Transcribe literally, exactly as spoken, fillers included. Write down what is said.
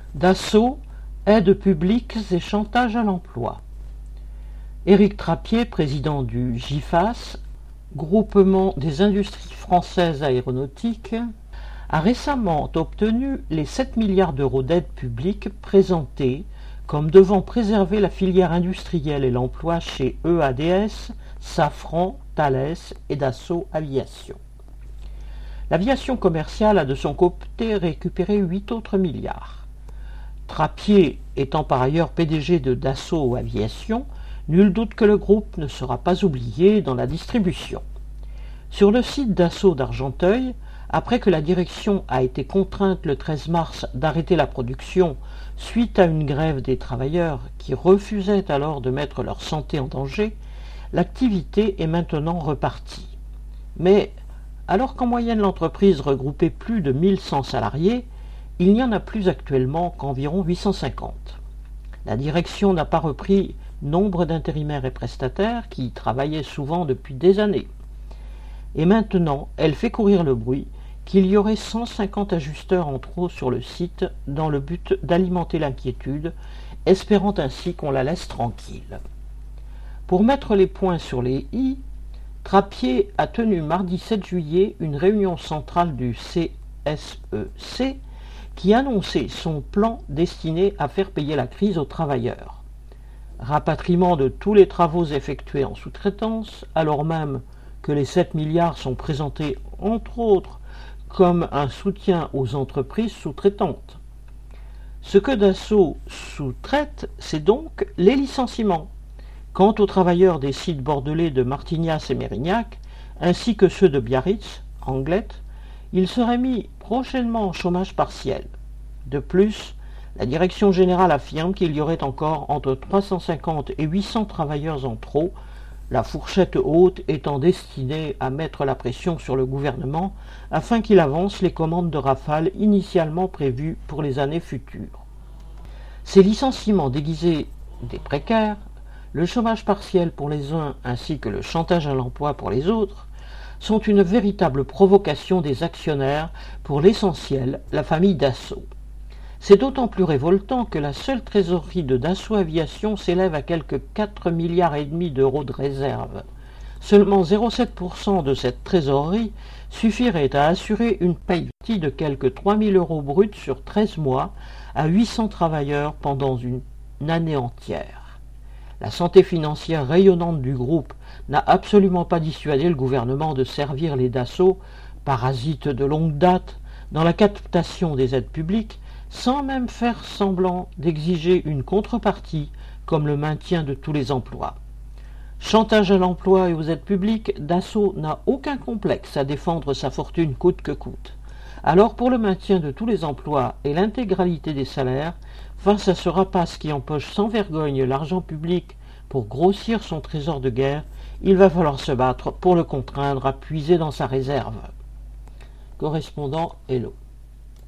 Dassault, aides publiques et chantage à l'emploi. Éric Trappier, président du GIFAS, Groupement des industries françaises aéronautiques, a récemment obtenu les sept milliards d'euros d'aides publiques présentés comme devant préserver la filière industrielle et l'emploi chez E A D S, Safran, Thales et Dassault Aviation. L'aviation commerciale a de son côté récupéré huit autres milliards. Trappier étant par ailleurs P D G de Dassault Aviation, nul doute que le groupe ne sera pas oublié dans la distribution. Sur le site Dassault d'Argenteuil, après que la direction a été contrainte le treize mars d'arrêter la production suite à une grève des travailleurs qui refusaient alors de mettre leur santé en danger, l'activité est maintenant repartie. Mais alors qu'en moyenne l'entreprise regroupait plus de mille cent salariés, il n'y en a plus actuellement qu'environ huit cent cinquante. La direction n'a pas repris nombre d'intérimaires et prestataires qui y travaillaient souvent depuis des années. Et maintenant, elle fait courir le bruit qu'il y aurait cent cinquante ajusteurs en trop sur le site dans le but d'alimenter l'inquiétude, espérant ainsi qu'on la laisse tranquille. Pour mettre les points sur les i, Trappier a tenu mardi sept juillet une réunion centrale du C S E C qui annonçait son plan destiné à faire payer la crise aux travailleurs. Rapatriement de tous les travaux effectués en sous-traitance, alors même que les sept milliards sont présentés, entre autres, comme un soutien aux entreprises sous-traitantes. Ce que Dassault sous-traite, c'est donc les licenciements. Quant aux travailleurs des sites bordelais de Martignas et Mérignac, ainsi que ceux de Biarritz, Anglet, ils seraient mis prochainement en chômage partiel. De plus, la direction générale affirme qu'il y aurait encore entre trois cent cinquante et huit cents travailleurs en trop, la fourchette haute étant destinée à mettre la pression sur le gouvernement afin qu'il avance les commandes de Rafale initialement prévues pour les années futures. Ces licenciements déguisés des précaires, le chômage partiel pour les uns ainsi que le chantage à l'emploi pour les autres, sont une véritable provocation des actionnaires, pour l'essentiel la famille Dassault. C'est d'autant plus révoltant que la seule trésorerie de Dassault Aviation s'élève à quelque quatre milliards et demi d'euros de réserve. Seulement zéro virgule sept pour cent de cette trésorerie suffirait à assurer une paye de quelque trois mille euros bruts sur treize mois à huit cents travailleurs pendant une année entière. La santé financière rayonnante du groupe n'a absolument pas dissuadé le gouvernement de servir les Dassault, parasites de longue date, dans la captation des aides publiques, sans même faire semblant d'exiger une contrepartie, comme le maintien de tous les emplois. Chantage à l'emploi et aux aides publiques, Dassault n'a aucun complexe à défendre sa fortune coûte que coûte. Alors pour le maintien de tous les emplois et l'intégralité des salaires, face à ce rapace qui empoche sans vergogne l'argent public pour grossir son trésor de guerre, il va falloir se battre pour le contraindre à puiser dans sa réserve. Correspondant Hello.